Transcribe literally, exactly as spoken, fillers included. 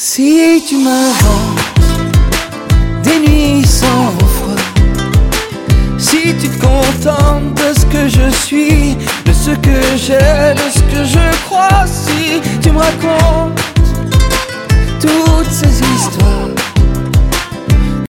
Si tu m'inventes des nuits sans froid, si tu te contentes de ce que je suis, de ce que j'ai, de ce que je crois, si tu me racontes toutes ces histoires